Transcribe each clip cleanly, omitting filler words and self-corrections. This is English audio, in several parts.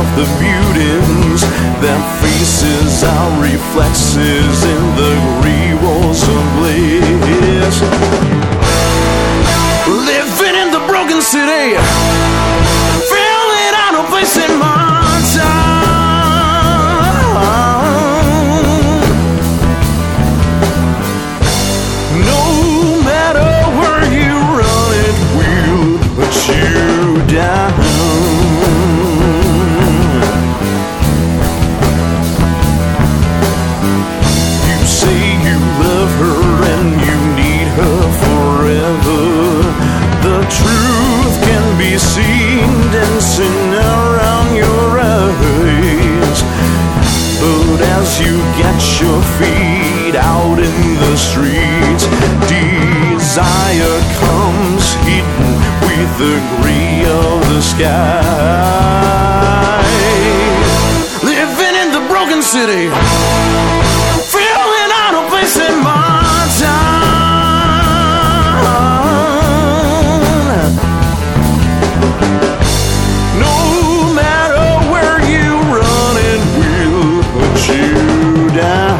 the mutants. Their faces are reflexes in the grey walls of bliss. Living in the broken city, feeling out of place in my time. No matter where you run, it will put you down. You say you love her and you need her forever. The truth can be seen dancing around your eyes. But as you get your feet out in the streets, desire comes hidden with the grey of the sky. Living in the broken city, feeling out of place in my time. No matter where you run, it will put you down.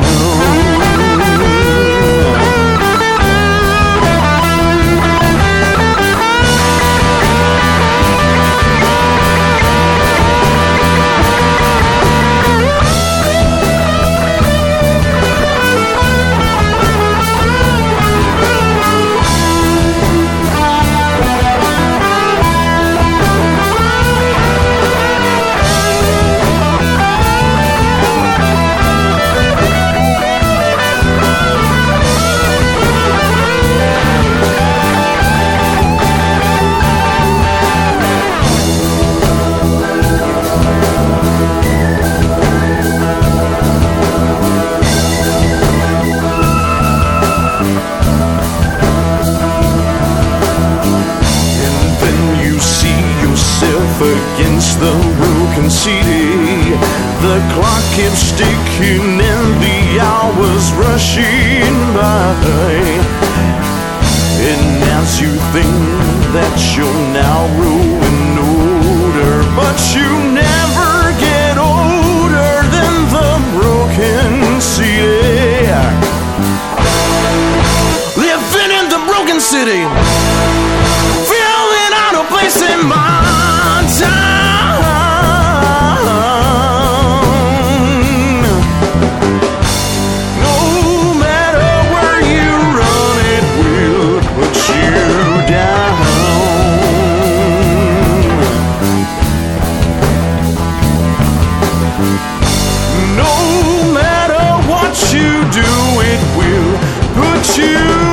Against the broken city, the clock keeps ticking and the hours rushing by. And as you think that you're now growing older, but you never get older than the broken city. Living in the broken city, feeling out of place in my you